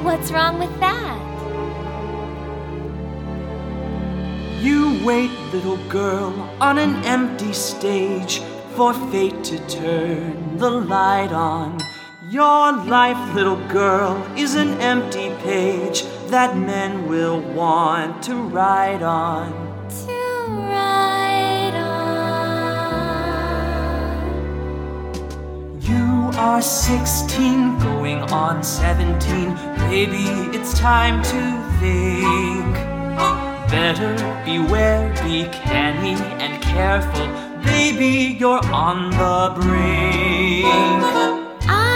What's wrong with that? You wait, little girl, on an empty stage for fate to turn the light on. Your life, little girl, is an empty page that men will want to write on. To write on. You are 16, going on 17. Baby, it's time to think. Better beware, be canny and careful. Baby, you're on the brink.